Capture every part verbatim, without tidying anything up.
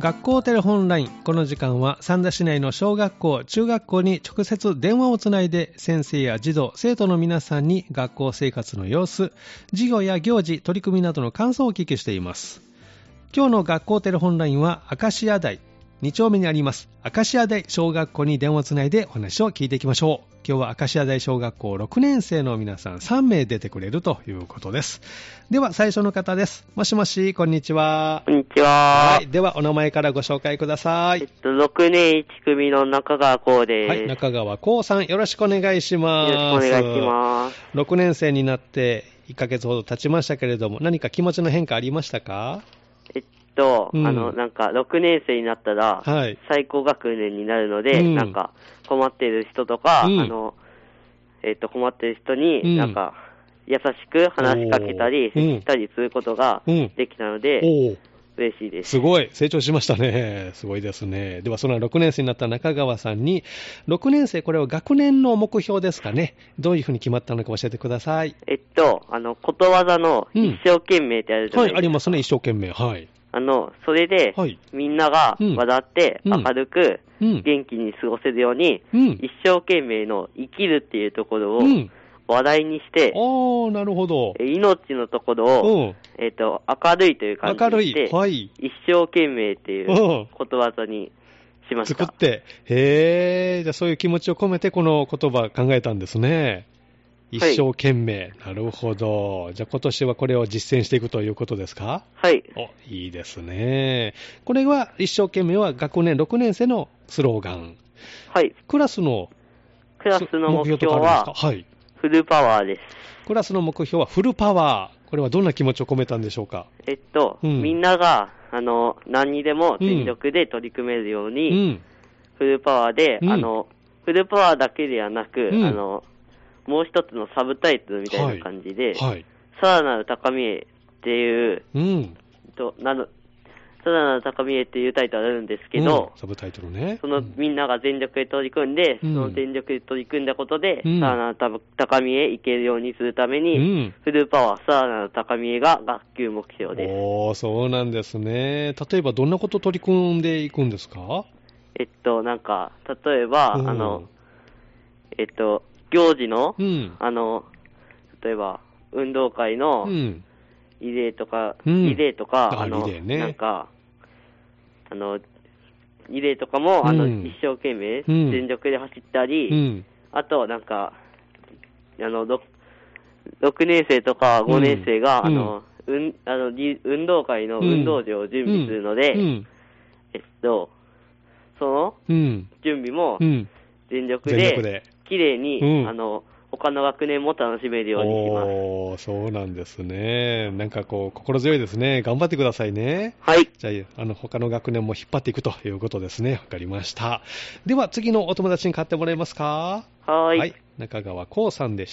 学校テレホンライン。この時間は三田市内の小学校、中学校に直接電話をつないで先生や児童、生徒の皆さんに学校生活の様子、授業や行事、取り組みなどの感想をお聞きしています。今日の学校テレホンラインは明石家台に丁目にあります明石家台小学校に電話をつないでお話を聞いていきましょう。今日は明石家台小学校ろくねん生の皆さんさん名出てくれるということです。では最初の方です。もしもし、こんにちは。 こんにちは。 はい、ではお名前からご紹介ください。 えっと、ろくねんいち組の中川こうです。 はい、中川こうさん、よろしくお願いします。 よろしくお願いします。 ろくねん生になっていっかげつほど経ちましたけれども、何か気持ちの変化ありましたか？ えっと、 うん、 あの、なんか、ろくねん生になったら、はい、最高学年になるので、うん、なんか、困っている人とか、うん、あの、えっと、困っている人に、なんか、うん、優しく話しかけたり、接したりすることができたので、うん、嬉しいです。 すごい、成長しましたね。すごいですね。では、そのろくねん生になった中川さんに、ろくねん生、これは学年の目標ですかね。どういうふうに決まったのか教えてください。 えっと、あの、ことわざの一生懸命ってあるじゃないですか。 うん、はい、ありますね、一生懸命。はい。 あの、それで、はい、みんなが笑って明るく元気に過ごせるように、うん、一生懸命の生きるっていうところを笑いにして、 うん、ああ、なるほど。 命のところを、うん、えっと、明るいという感じにして、はい、一生懸命っていうことわざにしました。 作って、へえ、じゃあそういう気持ちを込めてこの言葉考えたんですね。一生懸命、はい、なるほど。じゃあ今年はこれを実践していくということですか？ はい。 お、いいですね。これは一生懸命は学年ろくねん生のスローガン。 はい。 クラスのクラスの目標ははい、フルパワーです。 クラスの目標はフルパワー。これはどんな気持ちを込めたんでしょうか？ えっと、うん、みんながあの何にでも全力で取り組めるように、うん、フルパワーで、うん、あのフルパワーだけではなく、うん、あのもう一つのサブタイトルみたいな感じで、はいはい、さらなる高みへっていう、うん、となのさらなる高みへっていうタイトルあるんですけど、 うん、サブタイトルね。 その、うん、みんなが全力で取り組んで、うん、その全力で取り組んだことで、うん、さらなる高みへ行けるようにするために、うん、フルパワーさらなる高みへが学級目標です。 おー、そうなんですね。例えばどんなこと取り組んでいくんですか？ えっと、なんか、例えば、うん、あの、えっと、行事の、うん、あの、例えば、運動会の、リレーとか、うん、リレーとか、あ, あの、ね、なんか、あの、リレーとかも、うん、あの、一生懸命、全力で走ったり、うん、あと、なんか、あの、ろくねん生とかごねん生が、うん、あの、うん、あの、運動会の運動場を準備するので、うんうん、えっと、その、準備も、全力で、綺麗に、うん、あの、他の学年も楽しめるようにします。 おー、そうなんですね。なんかこう、心強いですね。頑張ってくださいね。 はい。 じゃあ、あの、他の学年も引っ張っていくということですね。わかりました。では、次のお友達に買ってもらえますか？ はい。 はい。中川こうさんでした。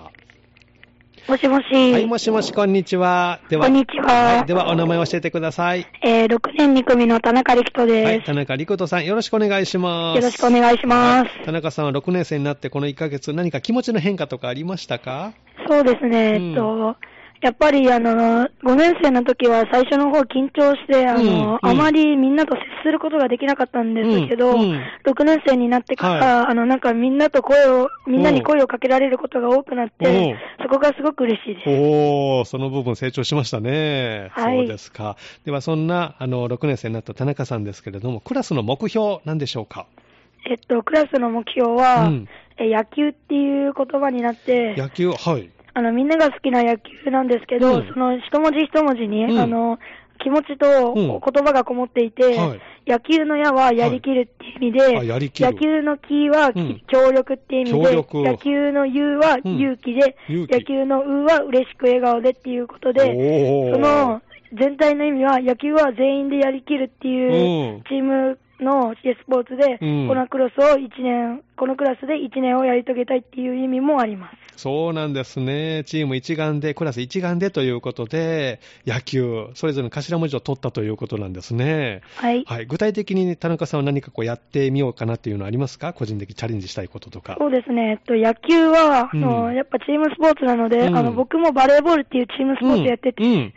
もしもし。 はい、もしもし、こんにちは。では、 こんにちは。 はい、では、お名前を教えてください。 えー、ろくねんに組の田中力人です。 はい、田中力人さん、よろしくお願いします。 よろしくお願いします。はい、 田中さんはろくねん生になってこのいっかげつ、何か気持ちの変化とかありましたか？ そうですね、うん、えっと、やっぱりあの、ごねん生の時は最初の方緊張して、あの、うんうん、あまりみんなと接することができなかったんですけど、うんうん、ろくねん生になってから、はい、あの、なんかみんなと声を、みんなに声をかけられることが多くなって、そこがすごく嬉しいです。 おー、その部分成長しましたね。 はい。 そうですか。ではそんな、あの、ろくねん生になった田中さんですけれども、クラスの目標、何でしょうか？ えっと、クラスの目標は、うん、え野球っていう言葉になって、 野球、はい。 あの、みんなが好きな野球なんですけど、うん、その一文字一文字に、うん、あの、気持ちと言葉がこもっていて、うんはい、野球の矢はやりきるっていう意味で、はい、野球のキは、うん、協力っていう意味で、野球の勇は勇気で、うん、野球のうは嬉しく笑顔でっていうことで、その全体の意味は野球は全員でやりきるっていうチームのスポーツで、うん、このクラスを一年、このクラスでいちねんをやり遂げたいっていう意味もあります。 そうなんですね。チーム一丸で、クラス一丸でということで、野球、それぞれの頭文字を取ったということなんですね。 はい。 はい。具体的に田中さんは何かこうやってみようかなっていうのはありますか？個人的にチャレンジしたいこととか。 そうですね。えっと、野球は、うん、あのやっぱチームスポーツなので、うん、あの僕もバレーボールっていうチームスポーツやってて、うんうん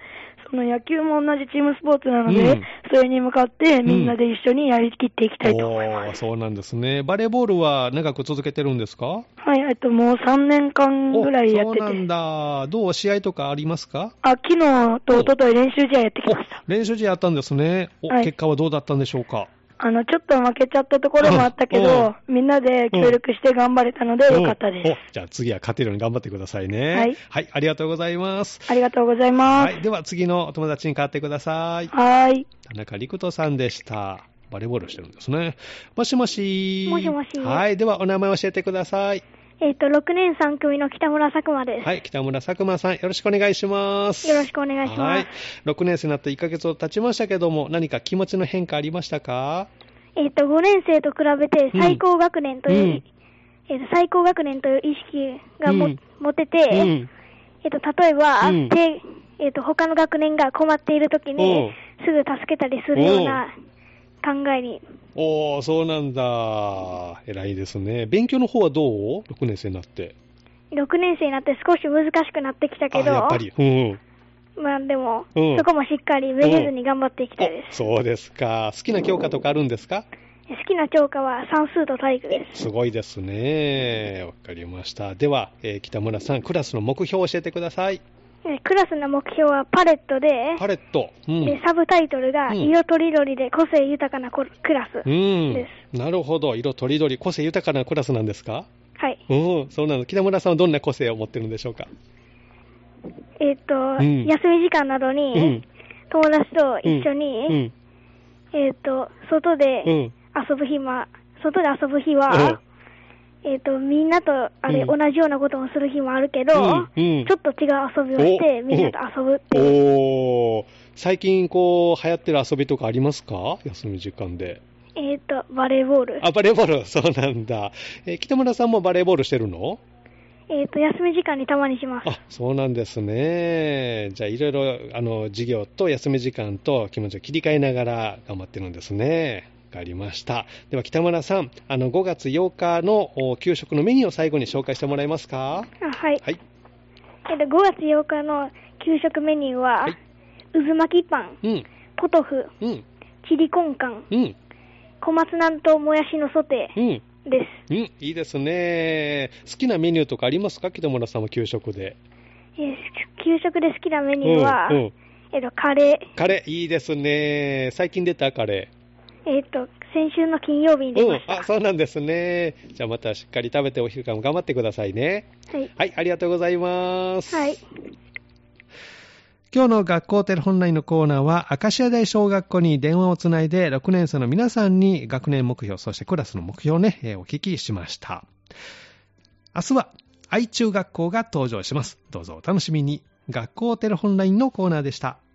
その野球も同じチームスポーツなので、うん、それに向かってみんなで一緒にやりきっていきたいと思います。 うん、そうなんですね。バレーボールは長く続けてるんですか？ はい、えっと、もうさんねんかんぐらいやってて。 そうなんだ。どう試合とかありますか？ あ、昨日と一昨日練習試合やってきました。 練習試合やったんですね。お、はい、結果はどうだったんでしょうか？ あの、ちょっと負けちゃったところもあったけど、みんなで協力して頑張れたのでよかったです。 じゃあ次は勝てるように頑張ってくださいね。 はい。 はい、ありがとうございます。 ありがとうございます。 はい、では次のお友達に代わってください。 はい。 田中陸人さんでした。バレーボールしてるんですね。もしもし。 もしもし。 はい、ではお名前教えてください。 えっと、ろくねんさん組の北村佐久間です。 はい、北村佐久間さん、よろしくお願いします。 よろしくお願いします。はい。 ろくねん生になっていっかげつ経ちましたけども、何か気持ちの変化ありましたか？ えっと、ごねん生と比べて最高学年という、うん、えっと、最高学年という意識がも、うん、持てて、うん、えっと、例えば、うん、で、えっと、他の学年が困っているときに、すぐ助けたりするような考えに。 おー、そうなんだ。偉いですね。勉強の方はどう？ ろく 年生になって。 ろくねん生になって少し難しくなってきたけど、 あ、やっぱり。うん。 まあでも、うん、そこもしっかりめげずに頑張っていきたいです、 うん。そうですか。好きな教科とかあるんですか？ 好きな教科は算数と体育です。 すごいですね。わかりました。では、えー、北村さん、クラスの目標を教えてください。 クラスの目標はパレットで、 パレット、うん、 でサブタイトルが色とりどりで個性豊かなクラスです、うんうん。なるほど、色とりどり、個性豊かなクラスなんですか？ はい。 うん、そうなの。北村さんはどんな個性を持ってるんでしょうか？ えっと、うん、休み時間などに、うん、友達と一緒に、うん、えっと、外で遊ぶ暇、外で遊ぶ日は、えっと、みんなとあれ、同じようなことをする日もあるけど、ちょっと違う遊びをして、みんなと遊ぶっていう。 おー、最近こう、流行ってる遊びとかありますか？休み時間で。 えっと、バレーボール。 あ、バレーボール、そうなんだ。えー、北村さんもバレーボールしてるの？ えっと、休み時間にたまにします。 あ、そうなんですね。じゃあ、いろいろ、あの、授業と休み時間と気持ちを切り替えながら頑張ってるんですね。わかりました。では、北村さん、あの、ごがつようかの給食のメニューを最後に紹介してもらえますか？ あ、はい。 はい。 えっと、ごがつようかの給食メニューは、はい、渦巻きパン、うん、ポトフ、うん、チリコンカン、うん、小松菜ともやしのソテー、うんです。 うん、いいですね。好きなメニューとかありますか？北村さんは給食で。 えー、給食で好きなメニューは、うんうん、えっと、カレー。 カレー、いいですね。最近出たカレー。えっと、先週の金曜日に出ました。 うん、あ、そうなんですね。じゃあまたしっかり食べてお昼間も頑張ってくださいね。はい。はい、ありがとうございます。 はい。 今日の学校テレホンラインのコーナーは、明石家大小学校に電話をつないで、ろくねん生の皆さんに学年目標、そしてクラスの目標をね、えー、お聞きしました。明日は、愛中学校が登場します。どうぞお楽しみに。学校テレホンラインのコーナーでした。